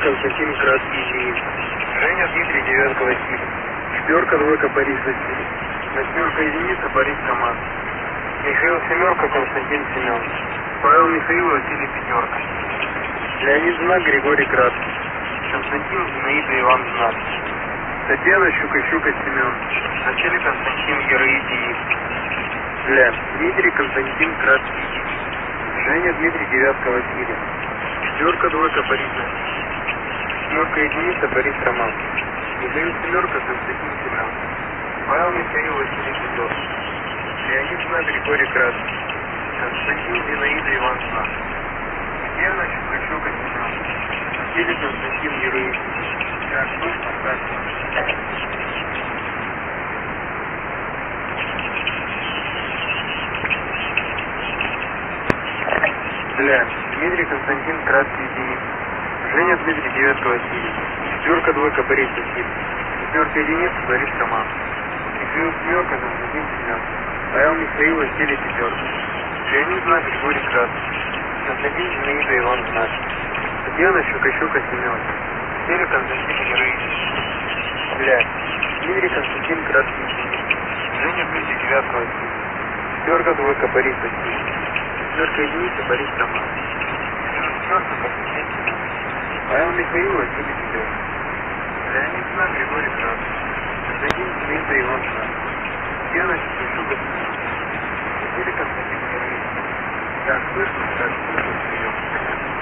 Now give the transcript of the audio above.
Константин Краткий Зиев. Женя Дмитрий, девятка Василий. Четверка, двойка, Борис Василий. Восьмерка, единица, Борис Роман. Михаил семерка, Константин Семен. Павел Михаил, Василий пятерка. Леонид Знак, Григорий Град. Константин Зинаида, Иван Знак. Татьяна Щука Семен. Василий Константин Героидиев. Дмитрий Константин Краткий. Женя Дмитрий, девятка Василий. Четверка, двойка, Борис Василий. Семерка, единица, Борис Роман. Михаил семерка, Константин Семен. Павел Михаил, Василий пятерка. Леонид Знак, Григорий Град. Константин Зинаида, Иван Знак. Татьяна Щука Семен. Василий Константин Героидиев. Так, слышно, так. Дмитрий Константин Краткий Зиев. Женя Дмитрий, девятка Василий. Четверка, двойка, Борис Василий. Четверка, единица, Борис Роман. Михаил семерка, Константин Семен. Павел Михаил, Василий пятерка. Леонид Знак, Григорий Град. Константин Зинаида, Иван Знак. Татьяна Щука Семен. Василий Константин Героидиев. Дмитрий Константин Краткий Зиев. Женя Дмитрий, девятка Василий. Четверка, двойка, Борис Василий. Четверка, единица, Борис Роман. Четверка, Константин Семен. Павел Михаил, Василий пятерка. Леонид Знак, Григорий Град. Константин Зинаида, Иван Знак. Татьяна Щука Семен. Василий Константин Героидиев. Так, слышно, прием.